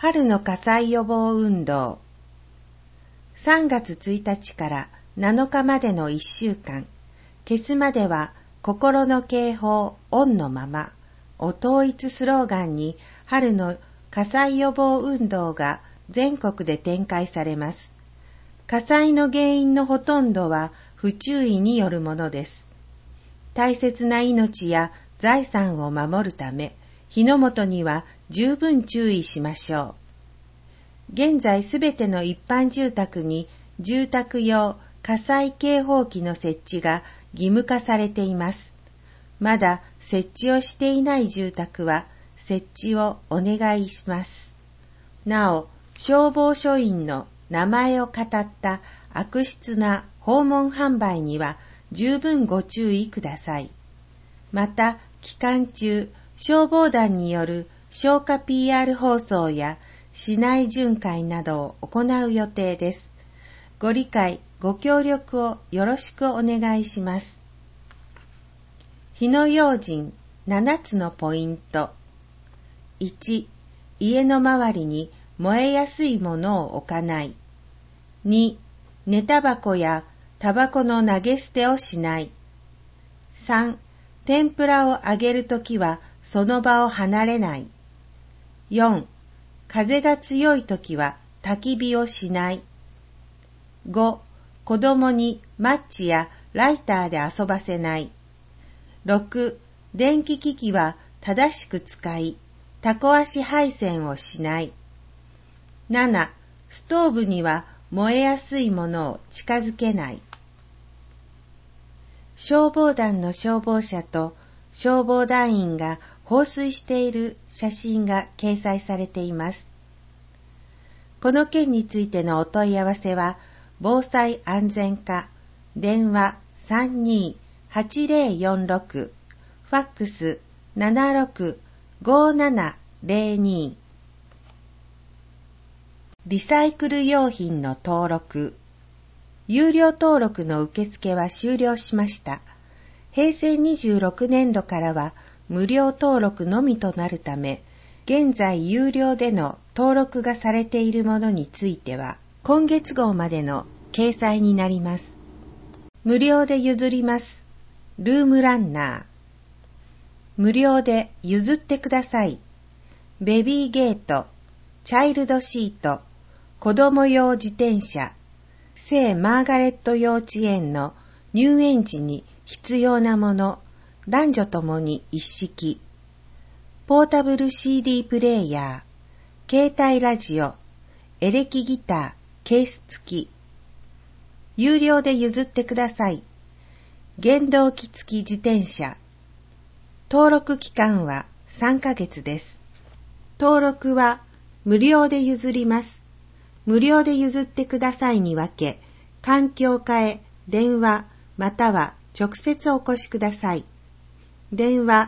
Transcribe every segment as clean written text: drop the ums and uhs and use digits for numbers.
春の火災予防運動。3月1日から7日までの1週間、消すまでは心の警報オンのままを統一スローガンに春の火災予防運動が全国で展開されます。火災の原因のほとんどは不注意によるものです。大切な命や財産を守るため、火の元には十分注意しましょう。現在すべての一般住宅に住宅用火災警報器の設置が義務化されています。まだ設置をしていない住宅は設置をお願いします。なお、消防署員の名前を語った悪質な訪問販売には十分ご注意ください。また、期間中、消防団による消火 PR 放送や市内巡回などを行う予定です。ご理解、ご協力をよろしくお願いします。火の用心7つのポイント。1、家の周りに燃えやすいものを置かない。2、寝タバコやタバコの投げ捨てをしない。3、天ぷらを揚げるときはその場を離れない。4、風が強いときは焚き火をしない。5、子供にマッチやライターで遊ばせない。6、電気機器は正しく使い、タコ足配線をしない。7、ストーブには燃えやすいものを近づけない。消防団の消防車と消防団員が放水している写真が掲載されています。この件についてのお問い合わせは、防災安全課、電話 32-8046、ファックス 76-5702。リサイクル用品の登録。有料登録の受付は終了しました。平成26年度からは無料登録のみとなるため、現在有料での登録がされているものについては、今月号までの掲載になります。無料で譲ります。ルームランナー。無料で譲ってください。ベビーゲート、チャイルドシート、子供用自転車、聖マーガレット幼稚園の入園時に必要なもの、男女ともに一式。ポータブル CD プレイヤー、携帯ラジオ、エレキギター、ケース付き。有料で譲ってください。原動機付き自転車。登録期間は3ヶ月です。登録は無料で譲ります。無料で譲ってくださいに分け、環境課へ電話または直接お越しください。電話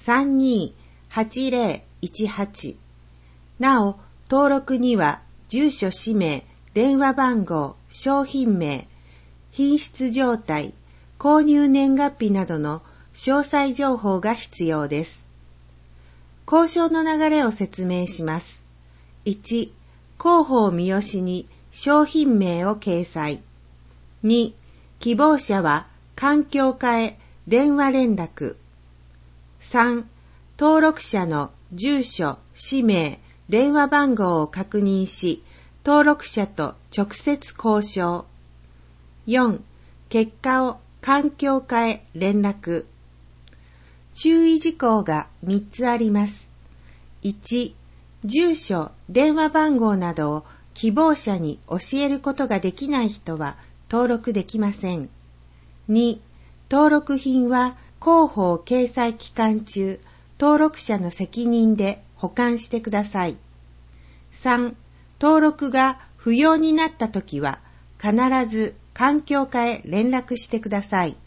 32-8018。なお、登録には住所氏名、電話番号、商品名、品質状態、購入年月日などの詳細情報が必要です。交渉の流れを説明します。1、広報三好に商品名を掲載。2、希望者は環境課へ電話連絡。3、登録者の住所、氏名、電話番号を確認し、登録者と直接交渉。4、結果を環境課へ連絡。注意事項が3つあります。1、住所、電話番号などを希望者に教えることができない人は登録できません。2、登録品は広報掲載期間中、登録者の責任で保管してください。3、登録が不要になったときは必ず環境課へ連絡してください。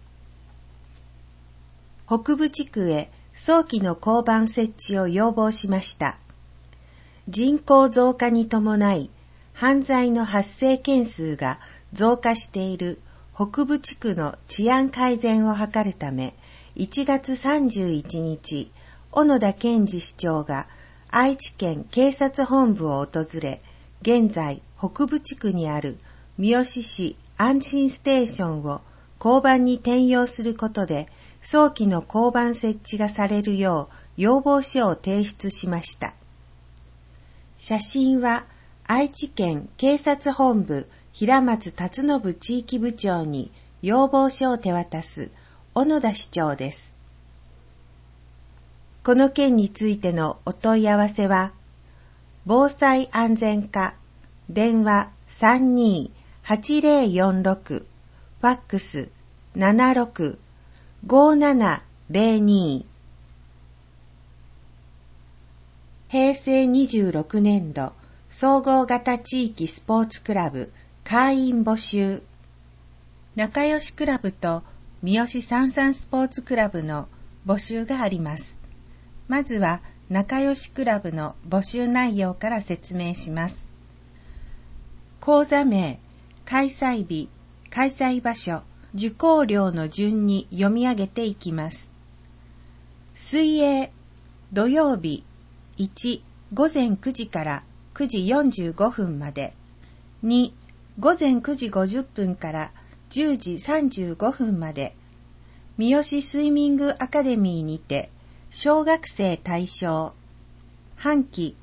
北部地区へ早期の交番設置を要望しました。人口増加に伴い、犯罪の発生件数が増加している北部地区の治安改善を図るため、1月31日、小野田健二市長が愛知県警察本部を訪れ、現在北部地区にある三好市安心ステーションを交番に転用することで、早期の交番設置がされるよう要望書を提出しました。写真は愛知県警察本部平松達信地域部長に要望書を手渡す小野田市長です。この件についてのお問い合わせは、防災安全課電話 32-8046 ファックス 76-5702。平成26年度総合型地域スポーツクラブ会員募集。仲良しクラブと三好三三スポーツクラブの募集があります。まずは仲良しクラブの募集内容から説明します。講座名、開催日、開催場所、受講料の順に読み上げていきます。水泳、土曜日、1、午前9時から9時45分まで。2、午前9時50分から10時35分まで。三好スイミングアカデミーにて、小学生対象。半期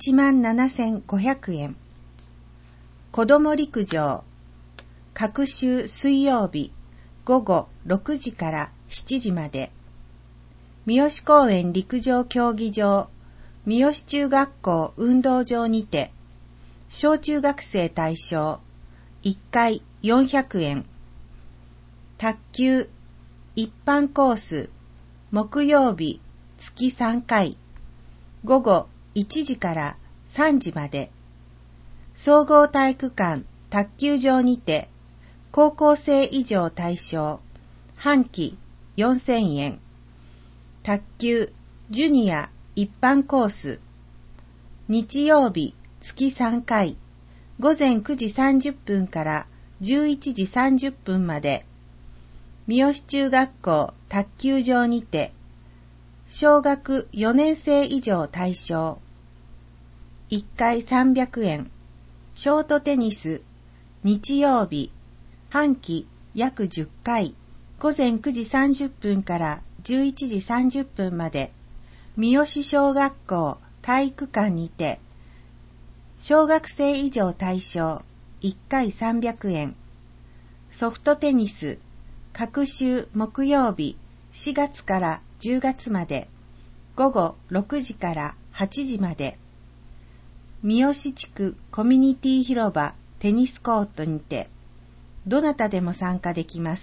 17,500円。子ども陸上。各週水曜日、午後6時から7時まで。三好公園陸上競技場、三好中学校運動場にて、小中学生対象、1回400円。卓球、一般コース、木曜日、月3回、午後1時から3時まで。総合体育館卓球場にて、高校生以上対象、半期4000円。卓球、ジュニア、一般コース、日曜日、月3回、午前9時30分から11時30分まで。三好中学校卓球場にて、小学4年生以上対象。1回300円。ショートテニス、日曜日、半期約10回、午前9時30分から11時30分まで。三好小学校体育館にて、小学生以上対象、1回300円。ソフトテニス、各週木曜日、4月から10月まで、午後6時から8時まで。三好地区コミュニティ広場テニスコートにて、どなたでも参加できます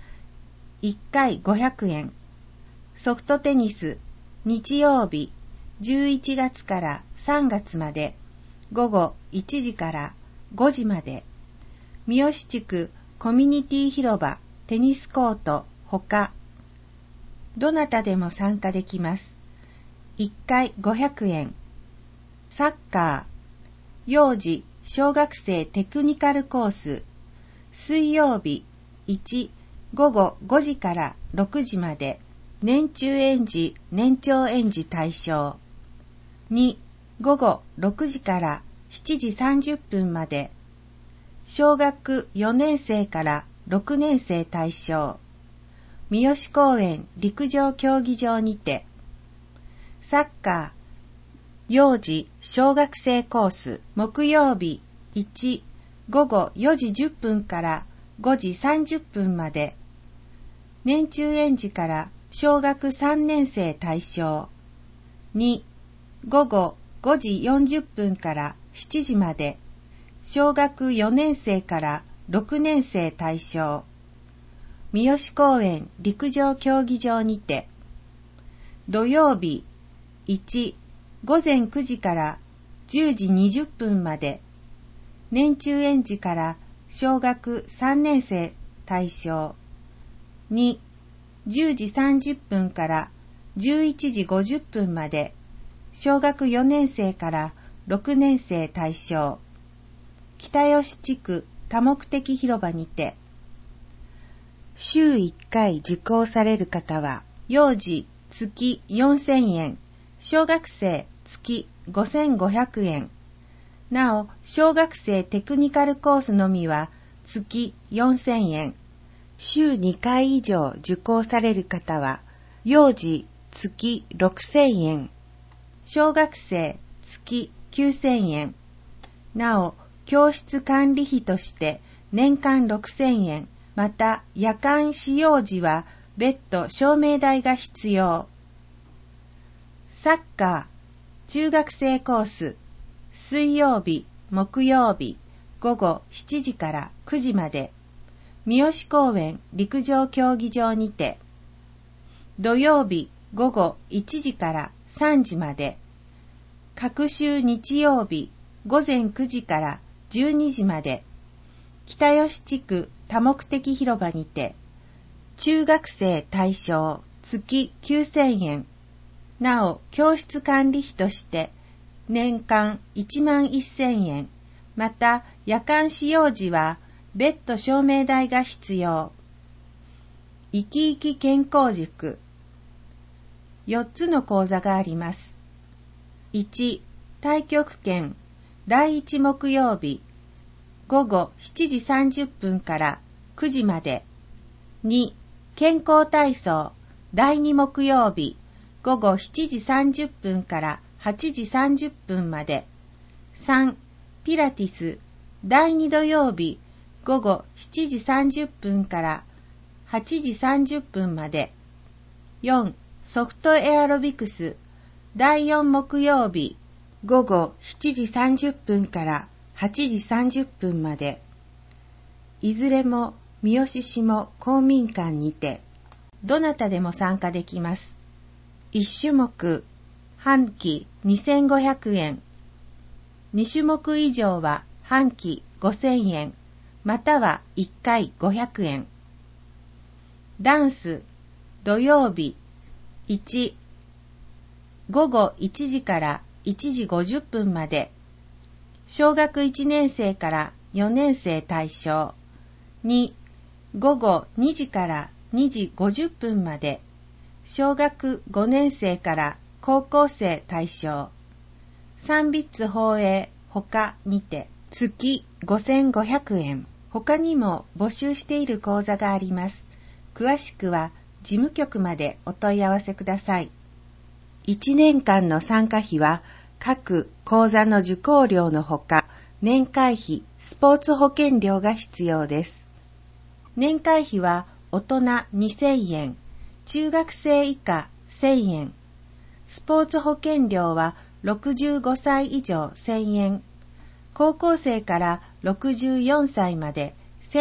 。1回500円。ソフトテニス、日曜日、11月から3月まで、午後1時から5時まで。三好地区コミュニティ広場テニスコートほか、どなたでも参加できます。1回500円。サッカー、幼児、小学生テクニカルコース、水曜日、1、午後5時から6時まで、年中園児、年長園児対象。2、午後6時から7時30分まで、小学4年生から6年生対象。三好公園陸上競技場にて、サッカー、幼児小学生コース、木曜日、1、午後4時10分から5時30分まで、年中園児から小学3年生対象。2、午後5時40分から7時まで、小学4年生から6年生対象。三好公園陸上競技場にて、土曜日、1、午前9時から10時20分まで、年中園児から小学3年生対象。2、10時30分から11時50分まで、小学4年生から6年生対象。北吉地区多目的広場にて、週1回受講される方は、幼児月4000円、小学生月 5500円。なお、小学生テクニカルコースのみは月4000円。週2回以上受講される方は、幼児月6000円。小学生月9000円。なお、教室管理費として年間6000円。また、夜間使用時は別途証明代が必要。サッカー、中学生コース、水曜日、木曜日、午後7時から9時まで、三好公園陸上競技場にて、土曜日午後1時から3時まで、各週日曜日午前9時から12時まで、北吉地区多目的広場にて、中学生対象月9000円。なお、教室管理費として年間11000円。また、夜間使用時は別途証明代が必要。生き生き健康塾。4つの講座があります。1、太極拳第1木曜日午後7時30分から9時まで。2、健康体操第2木曜日午後7時30分から8時30分まで。3、ピラティス第2土曜日午後7時30分から8時30分まで。4、ソフトエアロビクス第4木曜日午後7時30分から8時30分まで。いずれも三好下公民館にて、どなたでも参加できます。1種目、半期2500円。2種目以上は半期5000円、または1回500円。ダンス、土曜日、1、午後1時から1時50分まで。小学1年生から4年生対象。2、午後2時から2時50分まで。小学5年生から高校生対象。三筆法営他にて月5500円。他にも募集している講座があります。詳しくは事務局までお問い合わせください。1年間の参加費は各講座の受講料のほか、年会費、スポーツ保険料が必要です。年会費は大人2000円、中学生以下1000円、スポーツ保険料は65歳以上1000円、高校生から64歳まで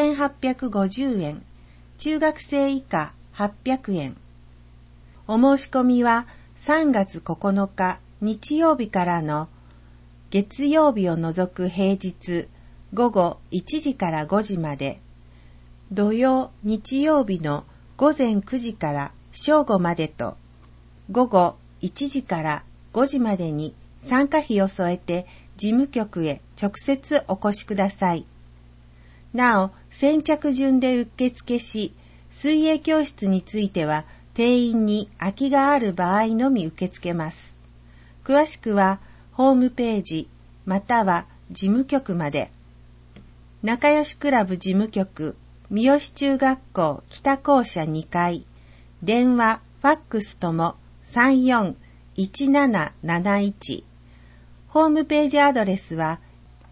1850円、中学生以下800円。お申し込みは3月9日日曜日からの月曜日を除く平日午後1時から5時まで、土曜日曜日の午前9時から正午までと、午後1時から5時までに参加費を添えて事務局へ直接お越しください。なお、先着順で受付し、水泳教室については定員に空きがある場合のみ受け付けます。詳しくはホームページまたは事務局まで。仲良しクラブ事務局三好中学校北校舎2階、電話ファックスとも341771。ホームページアドレスは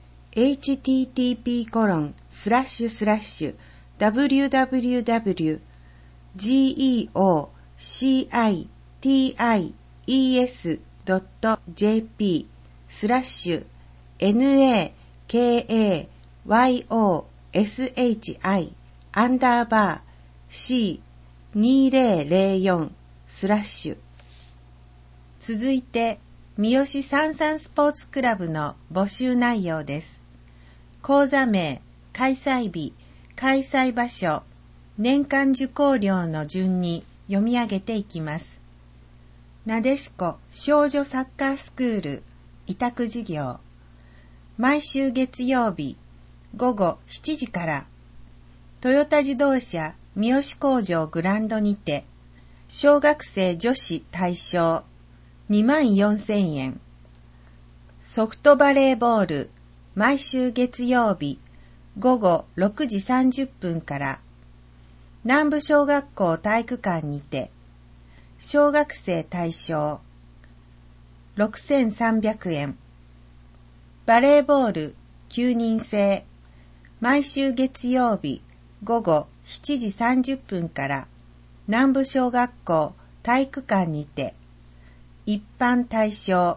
https://www.jp/nakayoshi-c2004/ 続いて三好三三スポーツクラブの募集内容です。講座名、開催日、開催場所、年間受講料の順に読み上げていきます。なでしこ少女サッカースクール委託事業、毎週月曜日午後7時から、トヨタ自動車三好工場グランドにて、小学生女子対象24000円、 ソフトバレーボール、毎週月曜日午後6時30分から南部小学校体育館にて、小学生対象6300円。バレーボール9人制、毎週月曜日午後7時30分から南部小学校体育館にて、一般対象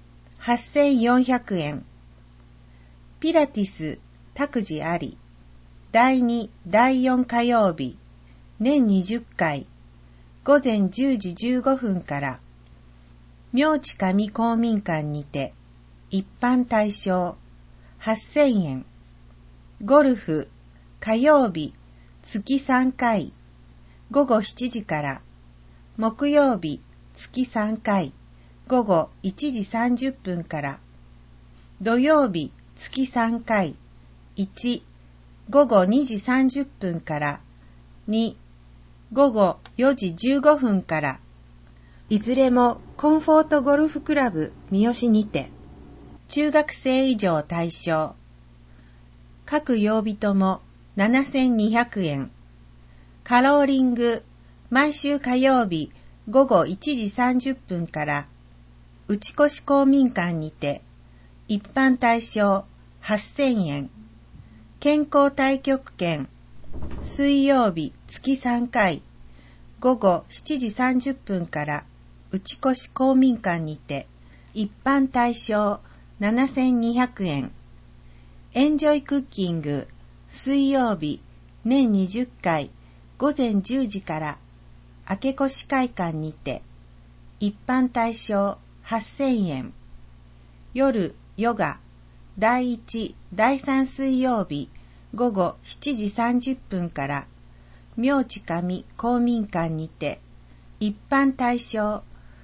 8400円。ピラティス託児あり、第2、第4火曜日、年20回、午前10時15分から、明知上公民館にて、一般対象8000円。ゴルフ、火曜日、月3回、午後7時から、木曜日、月3回、午後1時30分から、土曜日、月3回、1、午後2時30分から、2、午後4時15分から、いずれもコンフォートゴルフクラブ三好にて、中学生以上対象、各曜日とも7200円。カローリング、毎週火曜日午後1時30分から、内越公民館にて、一般対象8000円。健康太極拳、水曜日月3回、午後7時30分から、内越公民館にて、一般対象7200円。エンジョイクッキング、水曜日年20回、午前10時から、明越会館にて、一般対象8000円。夜ヨガ、第1、第3水曜日午後7時30分から、明知上公民館にて、一般対象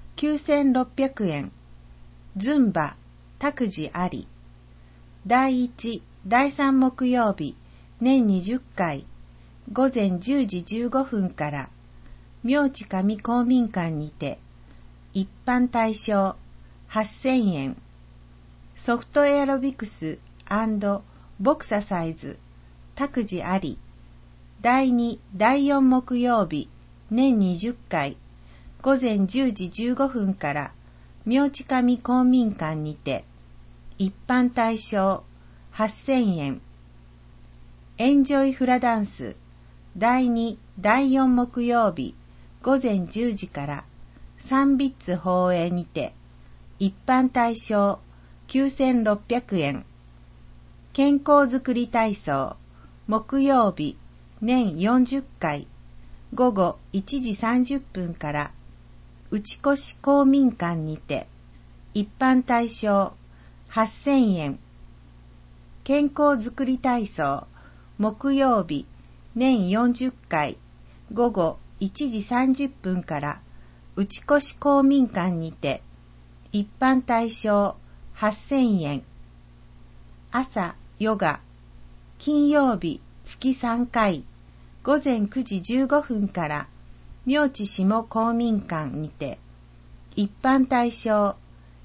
9600円。ズンバ、託児あり。第1、第3木曜日年20回、午前10時15分から、明知上公民館にて、一般対象8000円。ソフトエアロビクス&ボクササイズ、託児あり。第2、第4木曜日年20回、午前10時15分から、明知上公民館にて、一般対象8000円。エンジョイフラダンス、第2、第4木曜日午前10時から、サンビッツ放映にて、一般対象9600円。健康づくり体操、木曜日年40回、午後1時30分から、内越公民館にて、一般対象8000円。健康づくり体操、木曜日年40回、午後1時30分から、内越公民館にて、一般対象8000円。朝ヨガ、金曜日月3回、午前9時15分から、明知下公民館にて、一般対象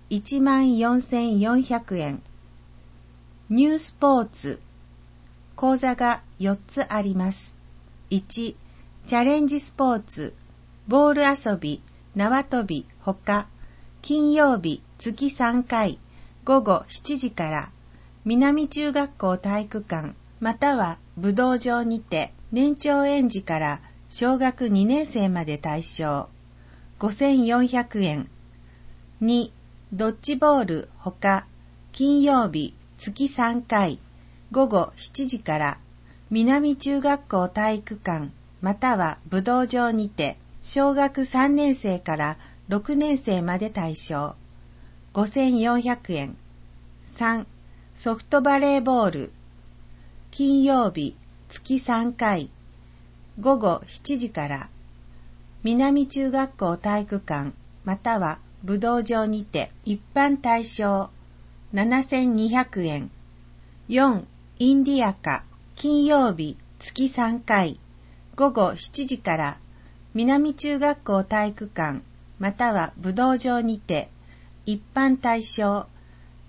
14,400円。ニュースポーツ、講座が4つあります。1、チャレンジスポーツ、ボール遊び、縄跳びほか、金曜日月3回、午後7時から、南中学校体育館または武道場にて、年長園児から小学2年生まで対象、5400円。2、ドッジボールほか、金曜日月3回、午後7時から、南中学校体育館または武道場にて、小学3年生から6年生まで対象、5400円。3、ソフトバレーボール、金曜日月3回、午後7時から、南中学校体育館または武道場にて、一般対象7200円。4、インディアカ、金曜日月3回、午後7時から、南中学校体育館または武道場にて、一般対象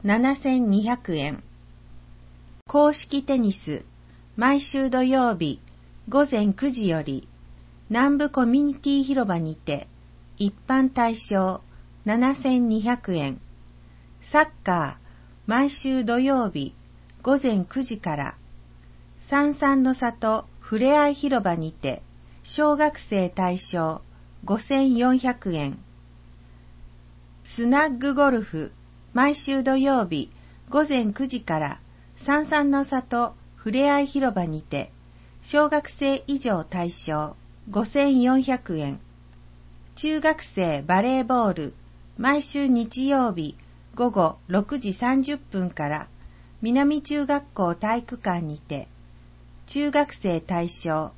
7200円。公式テニス、毎週土曜日午前9時より南部コミュニティ広場にて一般対象7200円。サッカー、毎週土曜日午前9時から三々の里ふれあい広場にて小学生対象5400円。スナッグゴルフ、毎週土曜日午前9時から三々の里ふれあい広場にて小学生以上対象5400円。中学生バレーボール、毎週日曜日午後6時30分から南中学校体育館にて中学生対象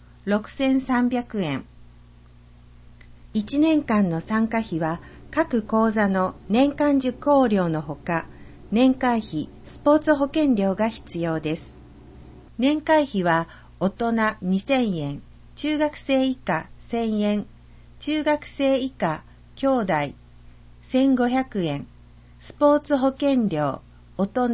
6300円。1年間の参加費は各講座の年間受講料のほか、年会費、スポーツ保険料が必要です。年会費は大人2000円、中学生以下1000円、中学生以下兄弟1500円、スポーツ保険料大人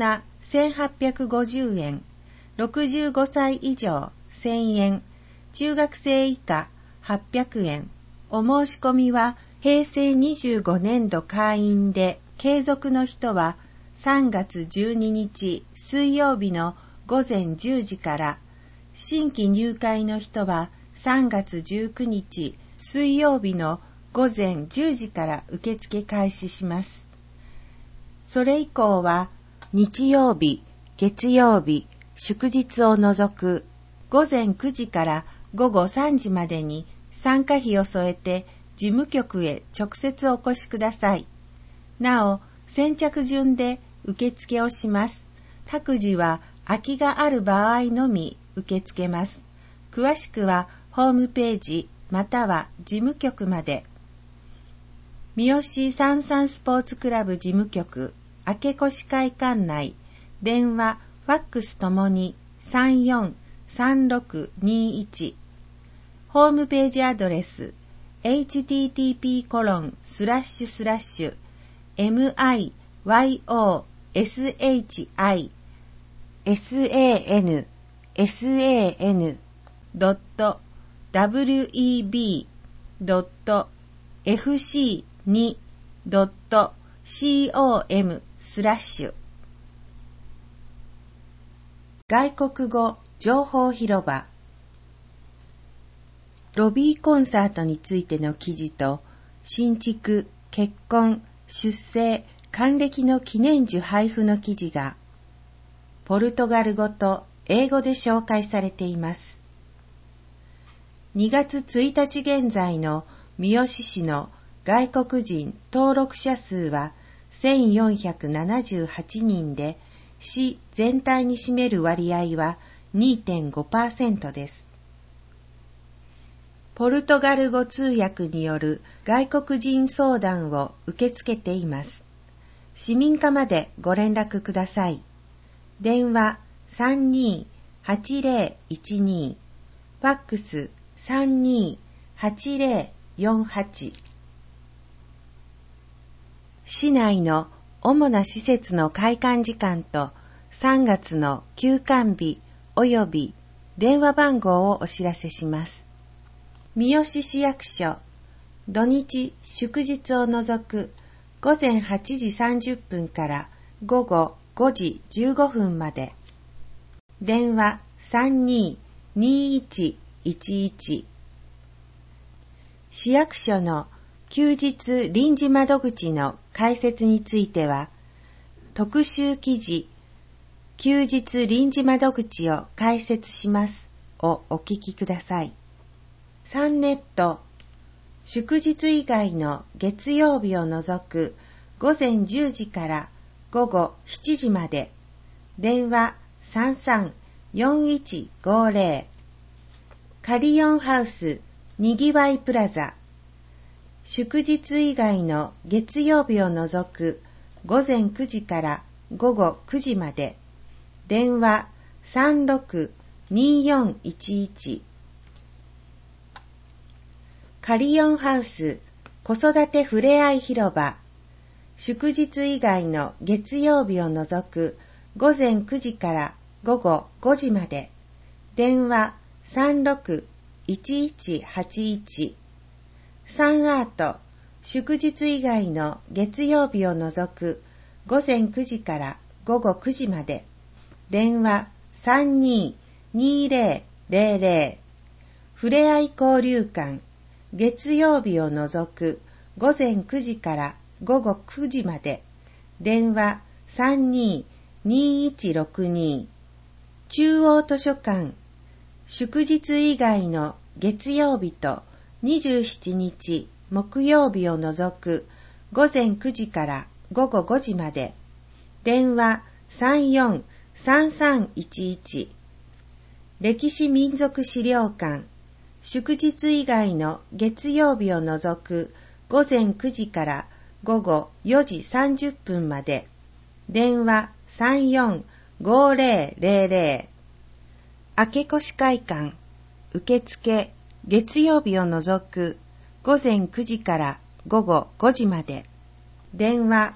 1850円、65歳以上1000円、中学生以下800円。お申し込みは平成25年度会員で継続の人は3月12日水曜日の午前10時から、新規入会の人は3月19日水曜日の午前10時から受付開始します。それ以降は日曜日、月曜日、祝日を除く午前9時から午後3時までに参加費を添えて事務局へ直接お越しください。なお、先着順で受付をします。各自は空きがある場合のみ受け付けます。詳しくはホームページまたは事務局まで。三好三々スポーツクラブ事務局、明越会館内、電話、ファックスともに343621。ホームページアドレス myyoshsansan.fc2.com/外国語情報広場。ロビーコンサートについての記事と、新築、結婚、出生、還暦の記念樹配布の記事が、ポルトガル語と英語で紹介されています。2月1日現在の三好市の外国人登録者数は1478人で、市全体に占める割合は 2.5% です。ポルトガル語通訳による外国人相談を受け付けています。市民課までご連絡ください。電話328012、ファックス328048。市内の主な施設の開館時間と3月の休館日及び電話番号をお知らせします。三好市役所、土日祝日を除く午前8時30分から午後5時15分まで。電話322111。市役所の休日臨時窓口の開設については、特集記事、休日臨時窓口を開設しますをお聞きください。サンネット、祝日以外の月曜日を除く午前10時から午後7時まで。電話334150。カリオンハウスにぎわいプラザ、祝日以外の月曜日を除く午前9時から午後9時まで。電話362411。カリオンハウス子育てふれあい広場、 祝日以外の月曜日を除く午前9時から午後5時まで。電話36-1181。サンアート、祝日以外の月曜日を除く午前9時から午後9時まで。電話32-2000。ふれあい交流館、月曜日を除く午前9時から午後9時まで。電話32-2162。中央図書館、祝日以外の月曜日と27日木曜日を除く午前9時から午後5時まで。電話34-3311。歴史民族資料館、祝日以外の月曜日を除く午前9時から午後4時30分まで。電話34-5000。明越会館、受付、月曜日を除く午前9時から午後5時まで。電話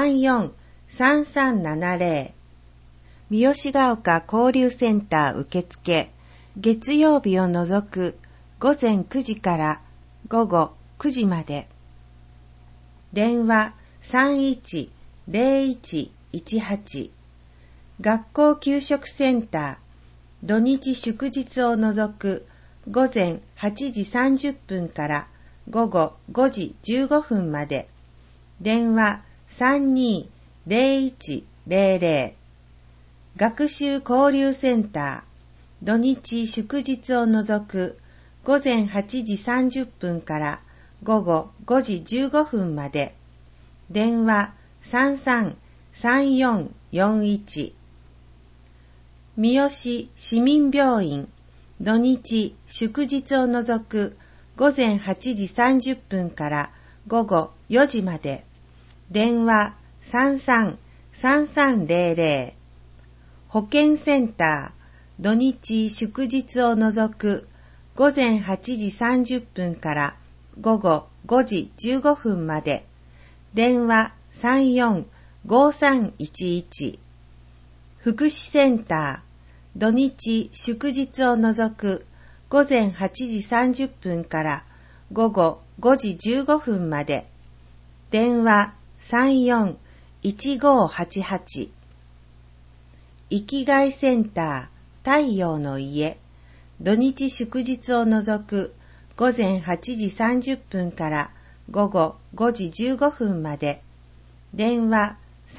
34-3370。三好ヶ丘交流センター受付、月曜日を除く午前9時から午後9時まで。電話31-0118。学校給食センター、土日祝日を除く午前8時30分から午後5時15分まで。電話32-0100。学習交流センター、土日祝日を除く午前8時30分から午後5時15分まで。電話33-3441。三好市民病院、土日祝日を除く午前8時30分から午後4時まで。電話33-3300。保健センター、土日祝日を除く午前8時30分から午後5時15分まで。電話34-5311。福祉センター、土日祝日を除く午前8時30分から午後5時15分まで。電話34-1588。生きがいセンター、太陽の家、土日祝日を除く午前8時30分から午後5時15分まで。電話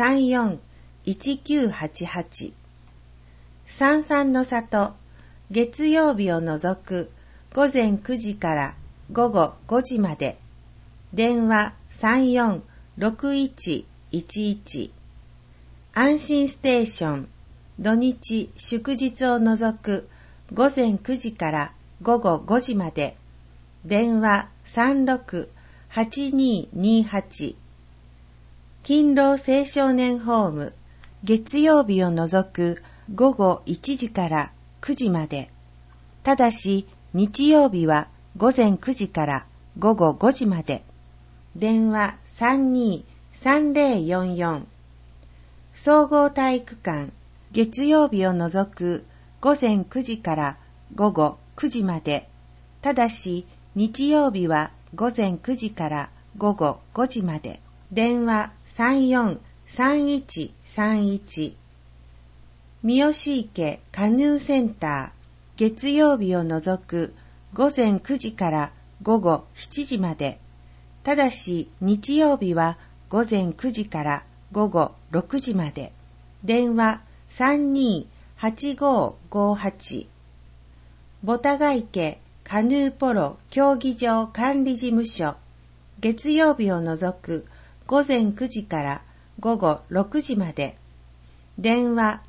34-1988。三々の里、月曜日を除く午前9時から午後5時まで。電話34-6111。安心ステーション、土日祝日を除く午前9時から午後5時まで。電話36-8228。勤労青少年ホーム、月曜日を除く午後1時から9時まで。ただし日曜日は午前9時から午後5時まで。電話32-3044。総合体育館、月曜日を除く午前9時から午後9時まで。ただし日曜日は午前9時から午後5時まで。電話34-3131。三好池カヌーセンター、月曜日を除く午前9時から午後7時まで。ただし日曜日は午前9時から午後6時まで。電話32-8558。ボタガ池カヌーポロ競技場管理事務所、月曜日を除く午前9時から午後6時まで。電話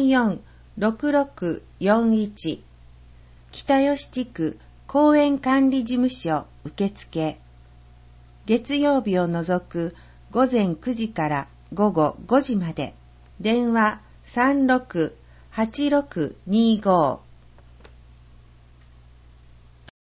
34-6641。北吉地区公園管理事務所受付、月曜日を除く午前9時から午後5時まで。電話36-8625。